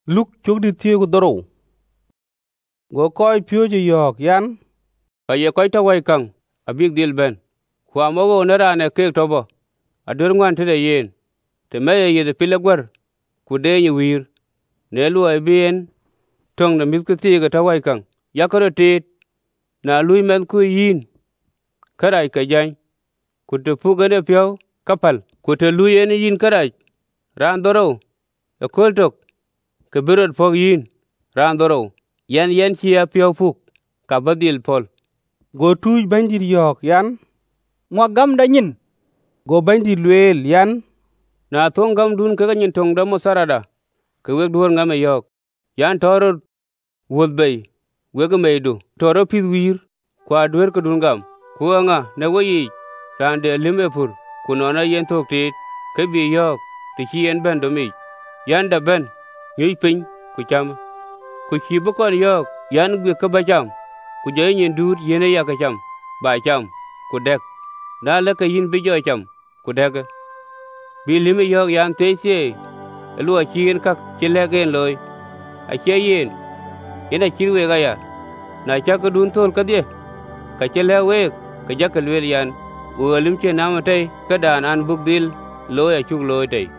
Luk chuk di thieu ku doro. Go koi pio ji yok yan. Aye koi ta wai kang abik dil ben. Kwa mogo nera ne kek tobo. Adur ngwan tide yen. Te meye yede pile gwer. Kude nyi wir. Ne lu ay bien. Tong na miski tiga ta wai kang. Yakaro tit. Na lui men ku yin. Karai ka jany. Kute pugane piao kapal. Kute lui ene yin karai. Ran doro. E kol tok. Kabirot pog yin. Ran doro. Yen chia piao puk. Kabadil pol. Go tuj banjir yok yan. Ngwa gam da nyin. Go banjir luel yan. Na thong gam dun kaka nyin tong da mosarada. Ka weg duhor ngame yok. Yan toro wud bay. Weg meidu. Toro pis wir. Kwa duher ka dun gam. Kuwa nga na wayi. Rande lime pur. Kunona yen tok tit. Kabi yok. Tiki yen ben domi. Yan da ben. Ngay ping. Kucham. Kuchi bukon yok. Yan gwe kabacham. Kujay nyin dur yene ya kacham. Ba cham. Kudek. Na leka yin bijo cham. Kudek. Bi lime yok yan te siye. Elu a chien kak chilegen loy. A chie yin. Yena chirwe gaya. Na chaka dun tol kadye. Ka chile wek. Ka jaka lwel yan. Uwalim che namatay. Kadaan an bugdil. Loy a chuk loy tay.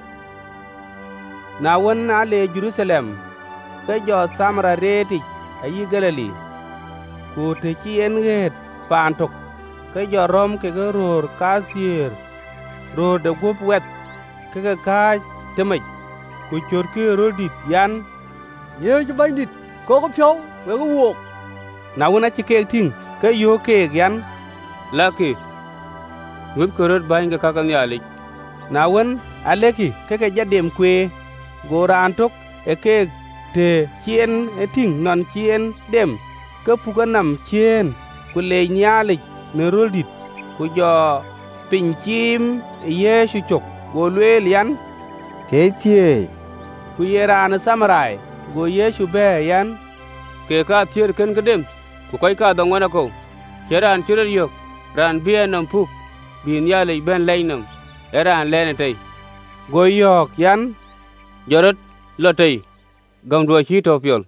Na wan na le Jerusalem. Ka jo samra reti. Ayi Galili. Ku te chien ret. Pantok. Ka jo rom ke ga ror kasier. Ror de gup wet. Ka ga kaj temaj. Ku chor ke rodit yan. Nhớ cho bánh địt. Có phiếu. Với có buộc. Na wan a chi kek ting. Ka yo kek yan. Laki. Ngud korot bayin ka kakal nyalik. Na wan a leki. Ka ka jadem kwe. Go ran tok. E kek te chien e ting non chien dem. Ka puka nam chien. Ku le nyalik. Ne rodit. Ku jo pinchim Yesu chok. Go luel yan. Thế thiê. Ku yerana samarai. Go Yesu be yan. Ke ka thier ken kadem. Ku koi ka dong wana ko. Keran churer yok. Ran biya nam puk. Bin yalik ben laynam. Eran lene tay. Go yok yan. Jorot lo tay. Gam dua chi to piol.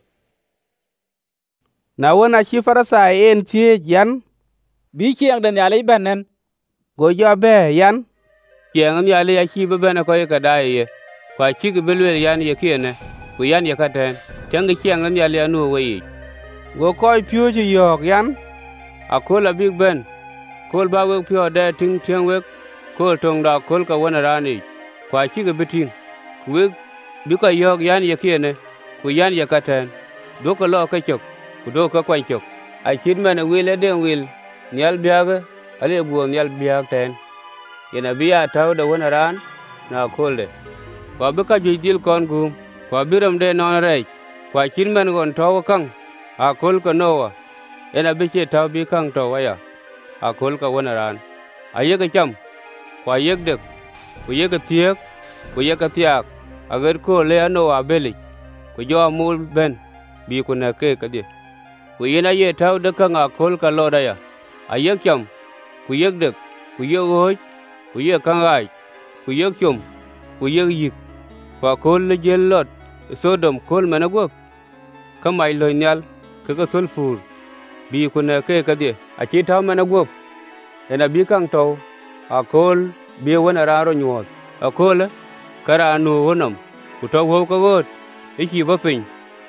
Na wana chi farasai en tie yan. Bí chiang đần nhà lấy bèn nên. Go jo be yan. Kiang am yale ya chi bebena ko ka dai ye. Kwa chi ke belwe yan ye kiene. Ku yan ye katen. Chang kiang am yale anu we. Go koi pio ji yok yan. Akola big ben. Kol ba we pio da ting tiang we. Kol tong da kol ka wana rani. Kwa chi ke biting. We bi ka yok yan ye kiene. Ku yan ye katen. Do ko lo ka chok. Ku do ka kwan chok. A chid man wile den wil. Nyal biaga. Ale buo nyal biag ten. Yena biya taw da wana ran. Na kolde. Kwa bika jidil kon gum. Kwa biram de non rej. Kwa chid man gon taw kang. A kol ka nowa. Yena biche taw bi kang taw ya. A kol ka wana ran. A yega cham. Kwa yeg dek. Ku yega tiek. Ku yega tiak. Agar ko le ano a belik. Ku jo amul ben. Bi ku na ke kadye. Ku yena ye taw de kang a kol ka loda ya. A yeg cham. Ku yeg dek. Ku yeg hoj. Ku yeg kang ay. Ku yeg chum. Ku yeg yik. Kwa kol le jel lot. Sodom kol managwap. Kamay loy nyal. Kaka sulfur. Bi ku na ke kadye. A chi taw managwap. Yena bi kang taw. A kol bi wana raro nyuot. A kol kara anu wonam. Ku taw ho ka got. Ichi bapin.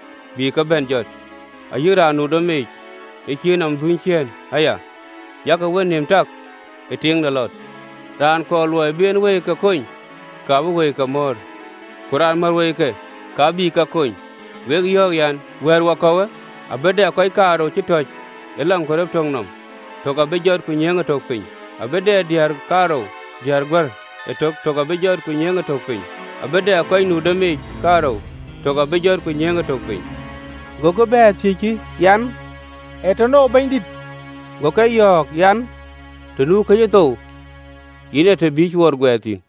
Bi ka ben jot. A yira anu domi. Ichi nam dun chien. Aya. Yaka wen nim tak. Iting da lot. Ran ko luoy bien we ka koin. Ka bu we ka mor. Kuran mar we ke. Ka bi ka koin. Weg yok yan. Wer wa kawe. Abede koi karo chitoj. Elam ko rep tong nam. To ka be jot ku nyenga tok pin. Abede diar karo. Diar gwer. Etok to ka be jot ku nyenga tok pin. Abede koi nu demi karo. To ka be jot ku nyenga tok pin. Go go be tiki yan. Etono bánh địt. Go kay yok yan. Tenu kaye to. Yine te bich war gwetin.